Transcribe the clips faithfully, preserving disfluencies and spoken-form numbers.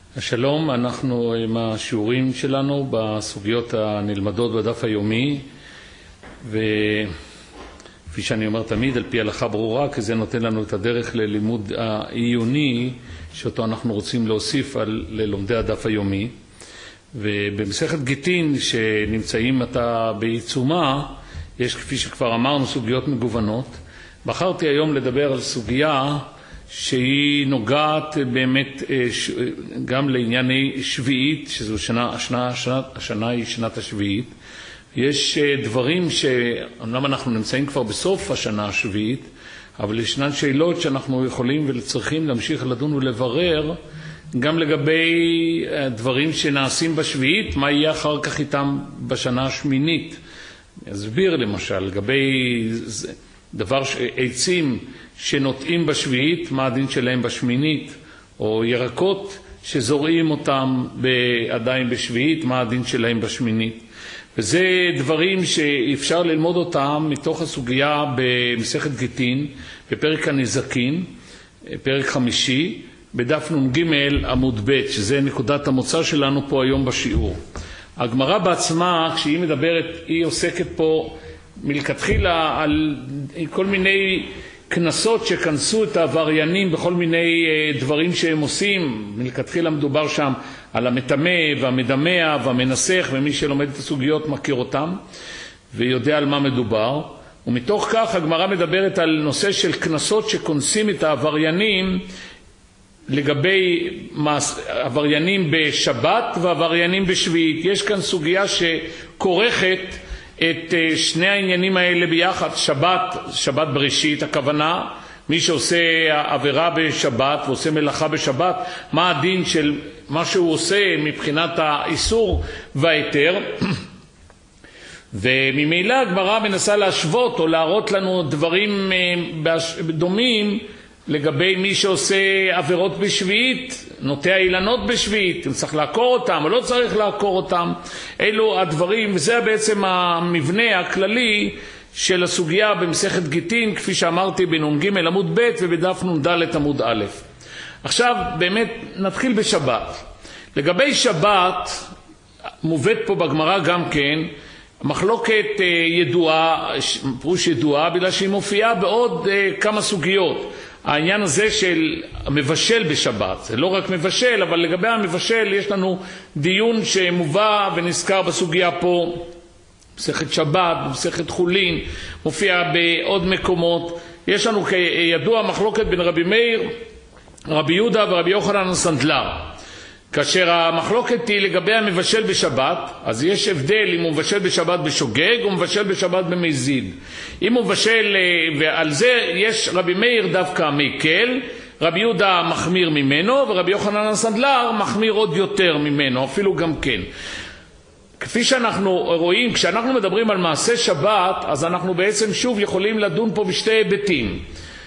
שלום, אנחנו עם השיעורים שלנו בסוגיות הנלמדות בדף היומי, וכפי שאני אומר תמיד, על פי הלכה ברורה, כי זה נותן לנו את הדרך ללימוד העיוני שאותו אנחנו רוצים להוסיף על ללומדי הדף היומי. ובמסכת גיטין שנמצאים עתה בעיצומה, יש כפי שכבר אמרנו סוגיות מגוונות. בחרתי היום לדבר על סוגיה שהיא נוגעת באמת גם לענייני שביעית, שזו שנה, השנה, השנה, השנה היא שנת השביעית. יש דברים שאומנם אנחנו נמצאים כבר בסוף השנה השביעית, אבל ישנן שאלות שאנחנו יכולים וצריכים להמשיך לדון ולברר, גם לגבי דברים שנעשים בשביעית, מה יהיה אחר כך איתם בשנה השמינית. אסביר למשל, לגבי דבר עצים שנוטעים בשביעית, מה הדין שלהם בשמינית, או ירקות שזורעים אותם עדיין בשביעית, מה הדין שלהם בשמינית. וזה דברים שאפשר ללמוד אותם מתוך הסוגיה במסכת גיטין, בפרק הנזקין, פרק חמישי, בדף נ"ג עמוד ב', שזה נקודת המוצא שלנו פה היום בשיעור. הגמרא בעצמה, כשהיא מדברת, היא עוסקת פה מלכתחילה על כל מיני כנסות שכנסו את העבריינים בכל מיני דברים שהם עושים. מלכתחילה מדובר שם על המטמא והמדמע והמנסח, ומי שלומד את הסוגיות מכיר אותם ויודע על מה מדובר. ומתוך כך הגמרא מדברת על נושא של כנסות שכונסים את העבריינים לגבי עבריינים בשבת ועבריינים בשביעית. יש כאן סוגיה שכורכת את שני העניינים האלה ביחד. שבת, שבת בראשית, הכוונה מי שעושה עבירה בשבת ועושה מלאכה בשבת, מה הדין של מה שהוא עושה מבחינת האיסור והיתר. וממילא הגמרא מנסה להשוות או להראות לנו דברים דומים לגבי מי שעושה עבירות בשביעית, נוטע אילנות בשביעית, אם צריך לעקור אותם או לא צריך לעקור אותם. אלו הדברים, וזה בעצם המבנה הכללי של הסוגיה במסכת גיטין, כפי שאמרתי בנ"ג עמוד ב' ובדף נ"ד עמוד א'. עכשיו באמת נתחיל בשבת. לגבי שבת מובאת פה בגמרא גם כן מחלוקת ידועה, פירוש ידועה, בגלל שהיא מופיעה בעוד כמה סוגיות. העניין הזה של מבשל בשבת, זה לא רק מבשל, אבל לגבי המבשל יש לנו דיון שמובא ונזכר בסוגיה פה, מסכת שבת, מסכת חולין, מופיע בעוד מקומות. יש לנו כידוע מחלוקת בין רבי מאיר, רבי יהודה ורבי יוחנן הסנדלר. כאשר המחלוקת היא לגבי המבשל בשבת, אז יש הבדל אם הוא מבשל בשבת בשוגג או מבשל בשבת במזיד. אם הוא מבשל, ועל זה יש רבי מאיר דווקא מקל, רבי יהודה מחמיר ממנו, ורבי יוחנן הסנדלר מחמיר עוד יותר ממנו, אפילו גם כן. כפי שאנחנו רואים, כשאנחנו מדברים על מעשה שבת, אז אנחנו בעצם שוב יכולים לדון פה בשתי היבטים.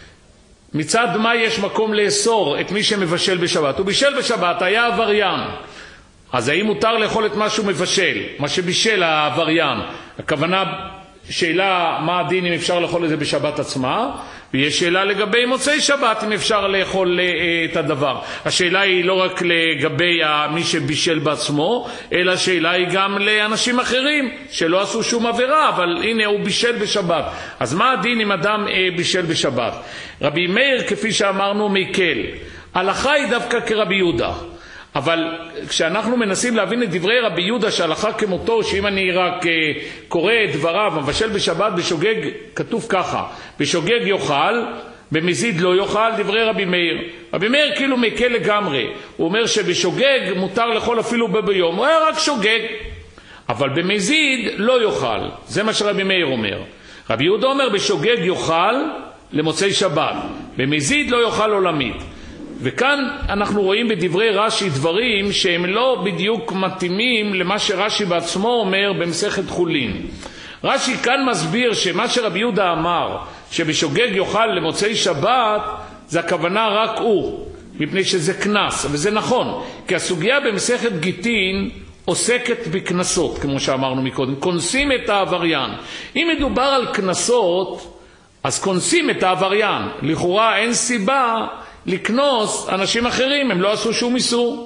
מצד מה יש מקום לאסור את מי שמבשל בשבת? הוא בישל בשבת, היה עבריין. אז האם מותר לאכול את מה שהוא מבשל, מה שבישל העבריין? הכוונה, שאלה מה הדין אם אפשר לאכול את זה בשבת עצמה, ויש שאלה לגבי מוצאי שבת אם אפשר לאכול את הדבר. השאלה היא לא רק לגבי מי שבישל בעצמו, אלא שאלה היא גם לאנשים אחרים שלא עשו שום עבירה, אבל הנה הוא בישל בשבת. אז מה הדין אם אדם בישל בשבת? רבי מאיר, כפי שאמרנו, מקל. הלכה היא דווקא כרבי יהודה. אבל כשאנחנו מנסים להבין את דברי רבי יהודה שהלכה כמותו, שאם אני רק קורא את דבריו, מבשל בשבת בשוגג, כתוב ככה, בשוגג יאכל, במזיד לא יאכל, דברי רבי מאיר. רבי מאיר כאילו מקל לגמרי. הוא אומר שבשוגג מותר לאכול אפילו ביום, הוא היה רק שוגג, אבל במזיד לא יאכל. זה מה שרבי מאיר אומר. רבי יהודה אומר בשוגג יאכל למוצאי שבת, במזיד לא יאכל עולמית. וכאן אנחנו רואים בדברי רש"י דברים שהם לא בדיוק מתאימים למה שרש"י בעצמו אומר במסכת חולין. רש"י כאן מסביר שמה שרבי יהודה אמר, שבשוגג יאכל למוצאי שבת, זה הכוונה רק הוא, מפני שזה כנס, וזה נכון, כי הסוגיה במסכת גיטין עוסקת בכנסות, כמו שאמרנו מקודם, כונסים את העבריין. אם מדובר על כנסות, אז כונסים את העבריין. לכאורה אין סיבה לקנוס אנשים אחרים, הם לא עשו שום איסור.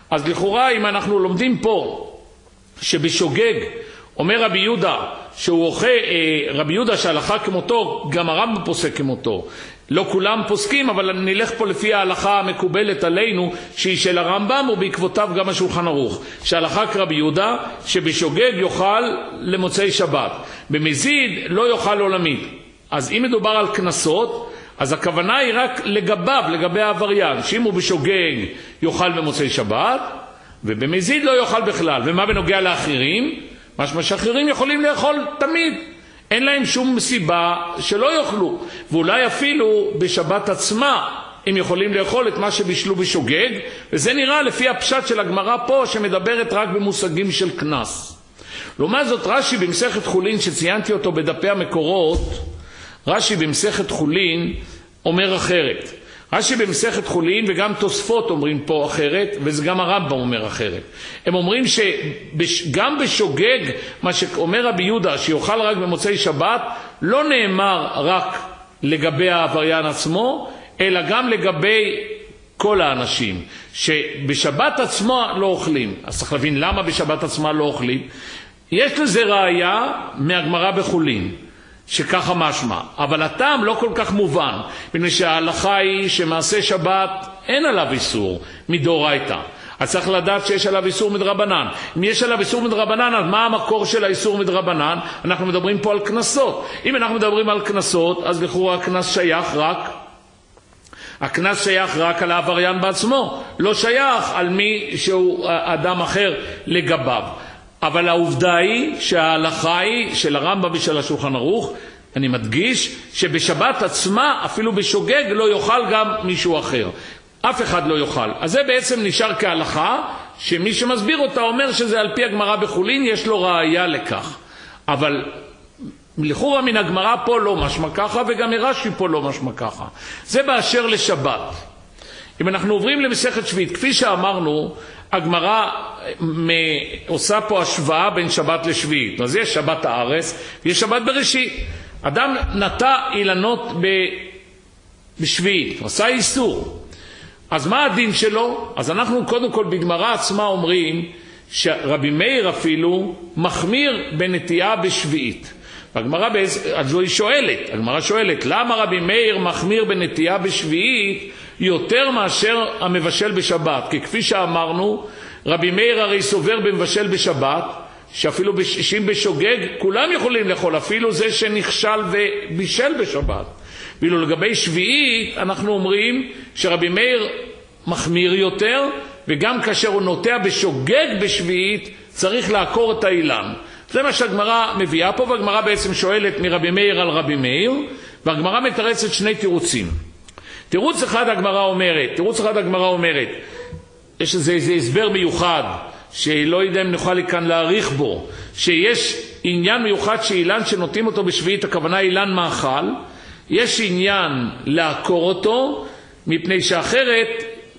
אז לכאורה אם אנחנו לומדים פה שבשוגג אומר רבי יהודה שהוא אוכל, רבי יהודה שההלכה כמותו, גם הרמב"ם פוסק כמותו. לא כולם פוסקים, אבל נלך פה לפי ההלכה המקובלת עלינו, שהיא של הרמב"ם ובעקבותיו גם השולחן ערוך. שההלכה כרבי יהודה שבשוגג יאכל למוצאי שבת, במזיד לא יאכל עולמית. אז אם מדובר על כנסות, אז הכוונה היא רק לגביו, לגבי העבריין, שאם הוא בשוגג יאכל במוצאי שבת, ובמזיד לא יאכל בכלל. ומה בנוגע לאחרים? משמע שאחרים יכולים לאכול תמיד, אין להם שום סיבה שלא יאכלו, ואולי אפילו בשבת עצמה הם יכולים לאכול את מה שבישלו בשוגג, וזה נראה לפי הפשט של הגמרא פה שמדברת רק במושגים של כנס. לעומת זאת רש"י במסכת חולין שציינתי אותו בדפי המקורות, רש"י במסכת חולין אומר אחרת. רש"י במסכת חולין וגם תוספות אומרים פה אחרת, וזה גם הרמב"ם אומר אחרת. הם אומרים שגם בשוגג מה שאומר רבי יהודה שיאכל רק במוצאי שבת לא נאמר רק לגבי העבריין עצמו, אלא גם לגבי כל האנשים שבשבת עצמו לא אוכלים. אז צריך להבין למה בשבת עצמה לא אוכלים. יש לזה ראיה מהגמרא בחולין שככה משמע, אבל הטעם לא כל כך מובן, מפני שההלכה היא שמעשה שבת אין עליו איסור מדאורייתא. אז צריך לדעת שיש עליו איסור מדרבנן. אם יש עליו איסור מדרבנן, אז מה המקור של האיסור מדרבנן? אנחנו מדברים פה על כנסות. אם אנחנו מדברים על כנסות, אז לכאורה הכנס שייך רק הכנס שייך רק על העבריין בעצמו, לא שייך על מי שהוא אדם אחר לגביו. אבל העובדה היא שההלכה היא של הרמב"ם ושל השולחן ערוך, אני מדגיש שבשבת עצמה אפילו בשוגג לא יאכל גם מישהו אחר, אף אחד לא יאכל. אז זה בעצם נשאר כהלכה שמי שמסביר אותה אומר שזה על פי הגמרא בחולין, יש לו ראיה לכך. אבל לכאורה מן הגמרא פה לא משמע ככה, וגם מרש"י פה לא משמע ככה. זה באשר לשבת. אם אנחנו עוברים למסכת שביעית, כפי שאמרנו, הגמרא עושה פה השוואה בין שבת לשביעית. אז יש שבת הארץ ויש שבת בראשית. אדם נטע אילנות בשביעית, עשה איסור. אז מה הדין שלו? אז אנחנו קודם כל בגמרא עצמה אומרים שרבי מאיר אפילו מחמיר בנטיעה בשביעית. והגמרא אז היא שואלת, הגמרא שואלת, למה רבי מאיר מחמיר בנטיעה בשביעית יותר מאשר המבשל בשבת? כי כפי שאמרנו, רבי מאיר הרי סובר במבשל בשבת, שאפילו שאם בשוגג כולם יכולים לאכול, אפילו זה שנכשל ובישל בשבת. ואילו לגבי שביעית אנחנו אומרים שרבי מאיר מחמיר יותר, וגם כאשר הוא נוטע בשוגג בשביעית צריך לעקור את האילן. זה מה שהגמרא מביאה פה, והגמרא בעצם שואלת מרבי מאיר על רבי מאיר, והגמרא מתרצת שני תירוצים. תירוץ אחד הגמרא אומרת, תירוץ אחד הגמרא אומרת, יש איזה, איזה הסבר מיוחד, שלא יודע אם נוכל כאן להאריך בו, שיש עניין מיוחד שאילן שנוטים אותו בשביעית, הכוונה אילן מאכל, יש עניין לעקור אותו, מפני שאחרת,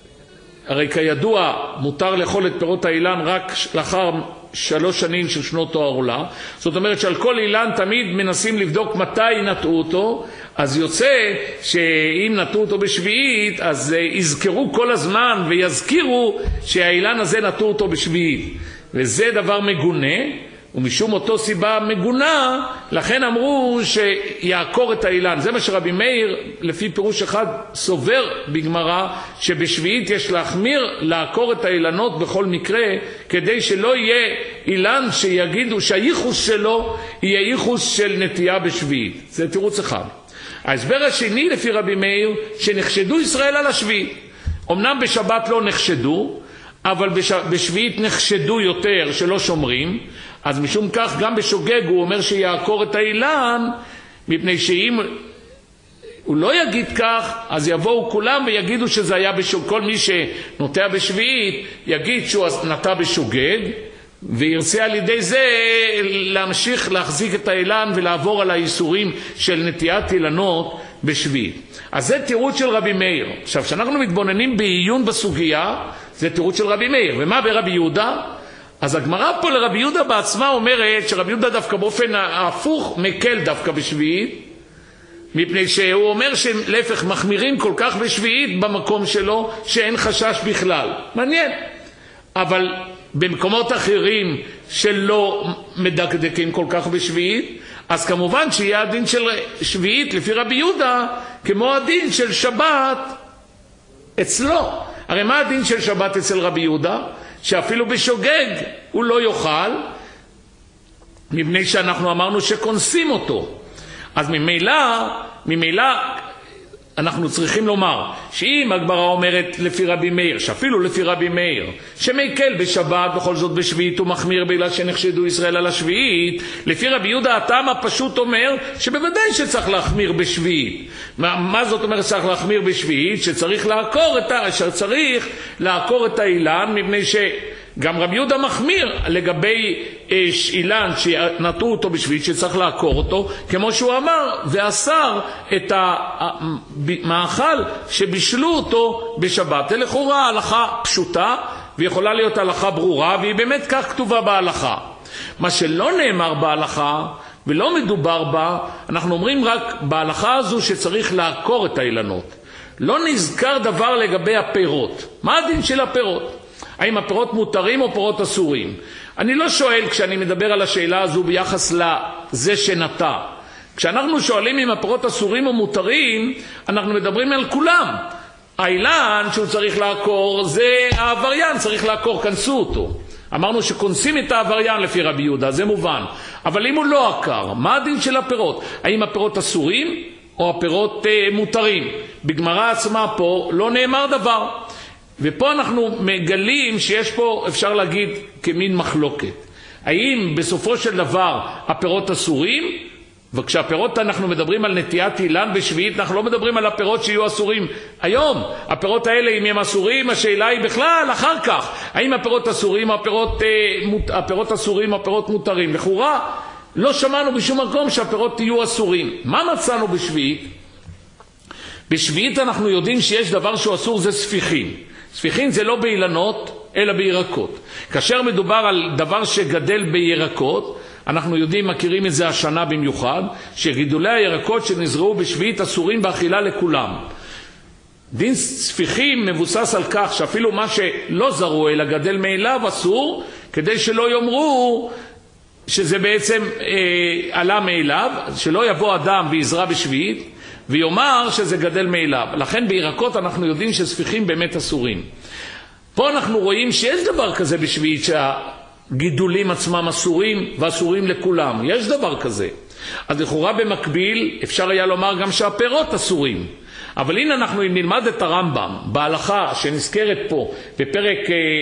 הרי כידוע מותר לאכול את פירות האילן רק לאחר שלוש שנים של שנות העורלה. זאת אומרת שעל כל אילן תמיד מנסים לבדוק מתי נטעו אותו, אז יוצא שאם נטעו אותו בשביעית אז יזכרו כל הזמן ויזכירו שהאילן הזה נטעו אותו בשביעית, וזה דבר מגונה, ומשום אותו סיבה מגונה לכן אמרו שיעקור את האילן. זה מה שרבי מאיר לפי פירוש אחד סובר בגמרא, שבשביעית יש להחמיר לעקור את האילנות בכל מקרה, כדי שלא יהיה אילן שיגידו שהייחוס שלו יהיה ייחוס של נטייה בשביעית. זה תירוץ אחד. ההסבר השני לפי רבי מאיר, שנחשדו ישראל על השביעית. אמנם בשבת לא נחשדו, אבל בשביעית נחשדו יותר שלא שומרים, אז משום כך גם בשוגג הוא אומר שיעקור את האילן, מפני שאם הוא לא יגיד כך, אז יבואו כולם ויגידו שזה היה בשוגג. כל מי שנוטע בשביעית יגיד שהוא נטע בשוגג, וירצה על ידי זה להמשיך להחזיק את האילן ולעבור על האיסורים של נטיעת אילנות בשביעית. אז זה תירוץ של רבי מאיר. עכשיו, כשאנחנו מתבוננים בעיון בסוגיה, זה תירוץ של רבי מאיר. ומה ברבי יהודה? אז הגמרא פה לרבי יהודה בעצמה אומרת שרבי יהודה דווקא באופן ההפוך מקל דווקא בשביעית, מפני שהוא אומר שלהפך מחמירים כל כך בשביעית במקום שלו שאין חשש בכלל. מעניין. אבל במקומות אחרים שלא מדקדקים כל כך בשביעית, אז כמובן שיהיה הדין של שביעית לפי רבי יהודה כמו הדין של שבת אצלו. הרי מה הדין של שבת אצל רבי יהודה? שאפילו בשוגג הוא לא יאכל, מפני שאנחנו אמרנו שקונסים אותו. אז ממילא, ממילא אנחנו צריכים לומר שאם הגמרא אומרת לפי רבי מאיר, שאפילו לפי רבי מאיר, שמקל בשבת בכל זאת בשביעית הוא מחמיר בגלל שנחשדו ישראל על השביעית, לפי רבי יהודה הטעם הפשוט אומר שבוודאי שצריך להחמיר בשביעית. מה, מה זאת אומרת שצריך להחמיר בשביעית? שצריך לעקור את, ה, שצריך לעקור את האילן, מפני ש... גם רבי יהודה מחמיר לגבי אילן שנטעו אותו בשביעית שצריך לעקור אותו, כמו שהוא אמר, ואסר את המאכל שבישלו אותו בשבת. זה לכאורה הלכה פשוטה ויכולה להיות הלכה ברורה, והיא באמת כך כתובה בהלכה. מה שלא נאמר בהלכה ולא מדובר בה, אנחנו אומרים רק בהלכה הזו שצריך לעקור את האילנות. לא נזכר דבר לגבי הפירות. מה הדין של הפירות? האם הפירות מותרים או פירות אסורים? אני לא שואל כשאני מדבר על השאלה הזו ביחס לזה שנטע. כשאנחנו שואלים אם הפירות אסורים או מותרים, אנחנו מדברים על כולם. האילן שהוא צריך לעקור זה העבריין, צריך לעקור, כנסו אותו. אמרנו שכונסים את העבריין לפי רבי יהודה, זה מובן. אבל אם הוא לא עקר, מה הדין של הפירות? האם הפירות אסורים או הפירות אה, מותרים? בגמרא עצמה פה לא נאמר דבר. ופה אנחנו מגלים שיש פה, אפשר להגיד, כמין מחלוקת. האם בסופו של דבר הפירות אסורים? וכשהפירות אנחנו מדברים על נטיית אילן בשביעית, אנחנו לא מדברים על הפירות שיהיו אסורים היום. הפירות האלה, אם הם אסורים, השאלה היא בכלל אחר כך. האם הפירות אסורים, הפירות, אה, הפירות אסורים, הפירות מותרים? לכאורה, לא שמענו בשום מקום שהפירות יהיו אסורים. מה מצאנו בשביעית? בשביעית אנחנו יודעים שיש דבר שהוא אסור, זה ספיחים. ספיחים זה לא באילנות, אלא בירקות. כאשר מדובר על דבר שגדל בירקות, אנחנו יודעים, מכירים את זה השנה במיוחד, שגידולי הירקות שנזרעו בשביעית אסורים באכילה לכולם. דין ספיחים מבוסס על כך שאפילו מה שלא זרעו אלא גדל מאליו אסור, כדי שלא יאמרו שזה בעצם אה, עלה מאליו, שלא יבוא אדם ויזרע בשביעית, ויאמר שזה גדל מאליו. לכן בירקות אנחנו יודעים שספיחים באמת אסורים. פה אנחנו רואים שיש דבר כזה בשביעית שהגידולים עצמם אסורים ואסורים לכולם. יש דבר כזה. אז לכאורה במקביל אפשר היה לומר גם שהפירות אסורים. אבל הנה אנחנו אם נלמד את הרמב"ם בהלכה שנזכרת פה בפרק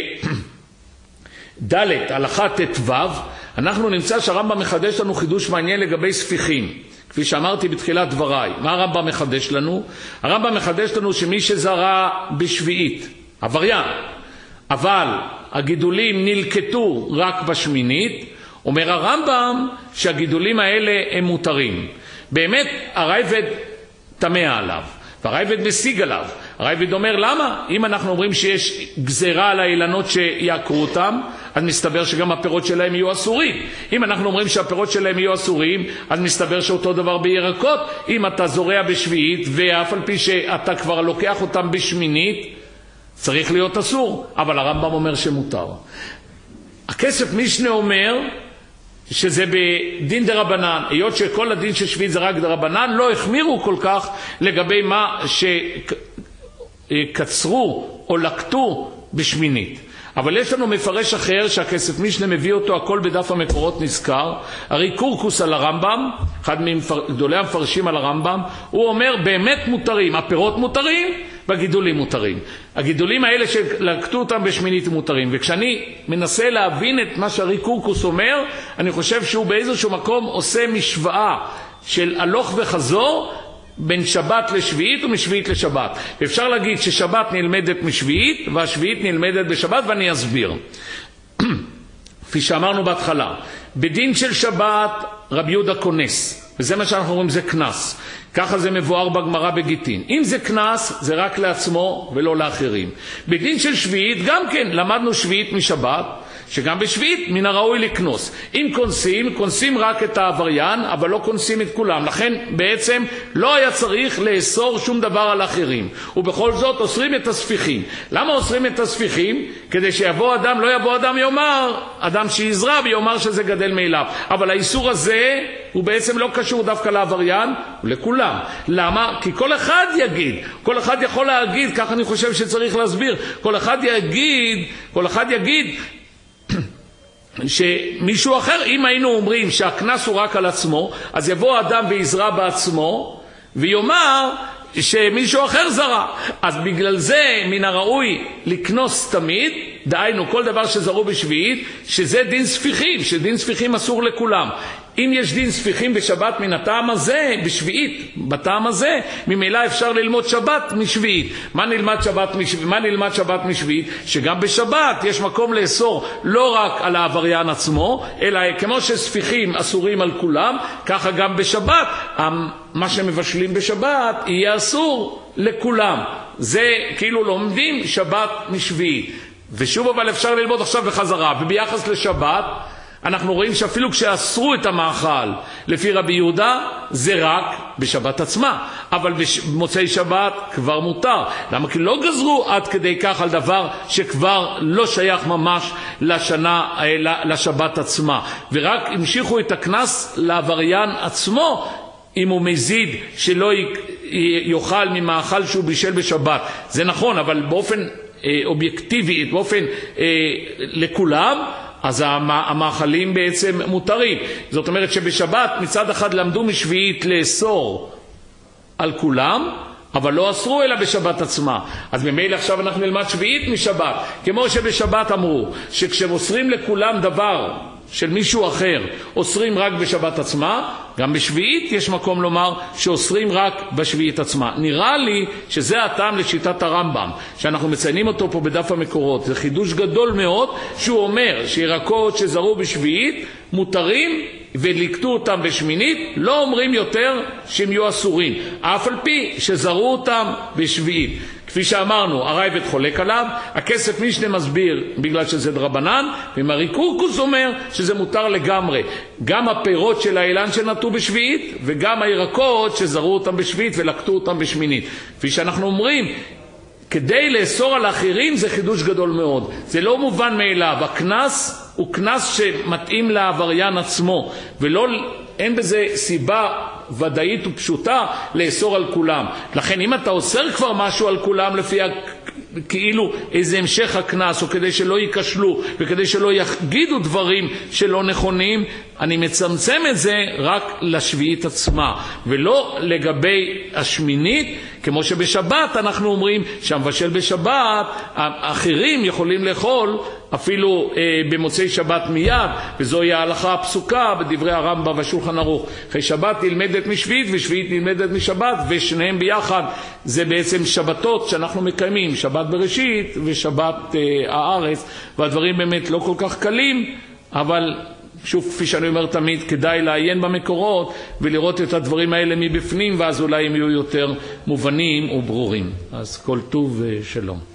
ד' הלכה ט"ו, אנחנו נמצא שהרמב"ם מחדש לנו חידוש מעניין לגבי ספיחים. כפי שאמרתי בתחילת דבריי, מה הרמב"ם מחדש לנו? הרמב"ם מחדש לנו שמי שזרע בשביעית, עבריין, אבל הגידולים נלקטו רק בשמינית, אומר הרמב"ם שהגידולים האלה הם מותרים. באמת הרייבד תמה עליו, והרייבד משיג עליו. הרייבד אומר למה? אם אנחנו אומרים שיש גזרה על האילנות שיעקרו אותם, אז מסתבר שגם הפירות שלהם יהיו אסורים. אם אנחנו אומרים שהפירות שלהם יהיו אסורים, אז מסתבר שאותו דבר בירקות. אם אתה זורע בשביעית, ואף על פי שאתה כבר לוקח אותם בשמינית, צריך להיות אסור. אבל הרמב"ם אומר שמותר. הכסף משנה אומר שזה בדין דרבנן. היות שכל הדין של שביעית זה רק דרבנן, לא החמירו כל כך לגבי מה שקצרו או לקטו בשמינית. אבל יש לנו מפרש אחר שהכסף משנה מביא אותו, הכל בדף המקורות נזכר, הרי קורקוס על הרמב"ם, אחד מגדולי המפרשים על הרמב"ם, הוא אומר באמת מותרים, הפירות מותרים והגידולים מותרים. הגידולים האלה שלקטו אותם בשמינית מותרים. וכשאני מנסה להבין את מה שהרי קורקוס אומר, אני חושב שהוא באיזשהו מקום עושה משוואה של הלוך וחזור, בין שבת לשביעית ומשביעית לשבת. ואפשר להגיד ששבת נלמדת משביעית והשביעית נלמדת בשבת, ואני אסביר. כפי שאמרנו בהתחלה, בדין של שבת רבי יהודה כונס, וזה מה שאנחנו אומרים זה כנס. ככה זה מבואר בגמרא בגיטין. אם זה כנס זה רק לעצמו ולא לאחרים. בדין של שביעית גם כן למדנו שביעית משבת, שגם בשביעית מן הראוי לקנוס. אם כונסים, כונסים רק את העבריין, אבל לא כונסים את כולם. לכן בעצם לא היה צריך לאסור שום דבר על אחרים. ובכל זאת אוסרים את הספיחים. למה אוסרים את הספיחים? כדי שיבוא אדם, לא יבוא אדם יאמר, אדם שיזרע ויאמר שזה גדל מאליו. אבל האיסור הזה הוא בעצם לא קשור דווקא לעבריין, הוא לכולם. למה? כי כל אחד יגיד, כל אחד יכול להגיד, כך אני חושב שצריך להסביר, כל אחד יגיד, כל אחד יגיד, שמישהו אחר, אם היינו אומרים שהכנס הוא רק על עצמו, אז יבוא אדם ויזרע בעצמו, ויאמר שמישהו אחר זרע. אז בגלל זה מן הראוי לקנוס תמיד, דהיינו כל דבר שזרו בשביעית, שזה דין ספיחים, שדין ספיחים אסור לכולם. אם יש דין ספיחים בשבת מן הטעם הזה, בשביעית, בטעם הזה, ממילא אפשר ללמוד שבת משביעית. מה נלמד שבת משביעית? מה נלמד שבת משביעית? שגם בשבת יש מקום לאסור לא רק על העבריין עצמו, אלא כמו שספיחים אסורים על כולם, ככה גם בשבת, מה שמבשלים בשבת יהיה אסור לכולם. זה כאילו לומדים שבת משביעית. ושוב אבל אפשר ללמוד עכשיו בחזרה, וביחס לשבת, אנחנו רואים שאפילו כשאסרו את המאכל לפי רבי יהודה, זה רק בשבת עצמה. אבל במוצאי שבת כבר מותר. למה? כי לא גזרו עד כדי כך על דבר שכבר לא שייך ממש לשנה, לשבת עצמה. ורק המשיכו את הכנס לעבריין עצמו, אם הוא מזיד שלא יאכל ממאכל שהוא בישל בשבת. זה נכון, אבל באופן אה, אובייקטיבי, באופן אה, לכולם, אז המאכלים בעצם מותרים. זאת אומרת שבשבת מצד אחד למדו משביעית לאסור על כולם, אבל לא אסרו אלא בשבת עצמה. אז ממילא עכשיו אנחנו נלמד שביעית משבת. כמו שבשבת אמרו שכשאוסרים לכולם דבר של מישהו אחר, אוסרים רק בשבת עצמה, גם בשביעית יש מקום לומר שאוסרים רק בשביעית עצמה. נראה לי שזה הטעם לשיטת הרמב"ם, שאנחנו מציינים אותו פה בדף המקורות. זה חידוש גדול מאוד, שהוא אומר שירקות שזרו בשביעית מותרים ולקטו אותם בשמינית, לא אומרים יותר שהם יהיו אסורים, אף על פי שזרו אותם בשביעית. כפי שאמרנו, הרייבד חולק עליו, הכסף משנה מסביר בגלל שזה דרבנן, ומרי קורקוס אומר שזה מותר לגמרי. גם הפירות של האילן שנטו בשביעית, וגם הירקות שזרו אותם בשביעית ולקטו אותם בשמינית. כפי שאנחנו אומרים, כדי לאסור על האחרים זה חידוש גדול מאוד. זה לא מובן מאליו. הכנס הוא כנס שמתאים לעבריין עצמו, ולא, אין בזה סיבה ודאית ופשוטה לאסור על כולם. לכן אם אתה אוסר כבר משהו על כולם לפי כאילו איזה המשך הכנס, או כדי שלא ייכשלו וכדי שלא יגידו דברים שלא נכונים, אני מצמצם את זה רק לשביעית עצמה, ולא לגבי השמינית, כמו שבשבת אנחנו אומרים שהמבשל בשבת, האחרים יכולים לאכול אפילו אה, במוצאי שבת מיד, וזוהי ההלכה הפסוקה בדברי הרמב"ם והשולחן ערוך. אחרי שבת נלמדת משביעית ושביעית נלמדת משבת, ושניהם ביחד זה בעצם שבתות שאנחנו מקיימים, שבת בראשית ושבת אה, הארץ, והדברים באמת לא כל כך קלים, אבל שוב, כפי שאני אומר תמיד, כדאי לעיין במקורות ולראות את הדברים האלה מבפנים, ואז אולי הם יהיו יותר מובנים וברורים. אז כל טוב ושלום.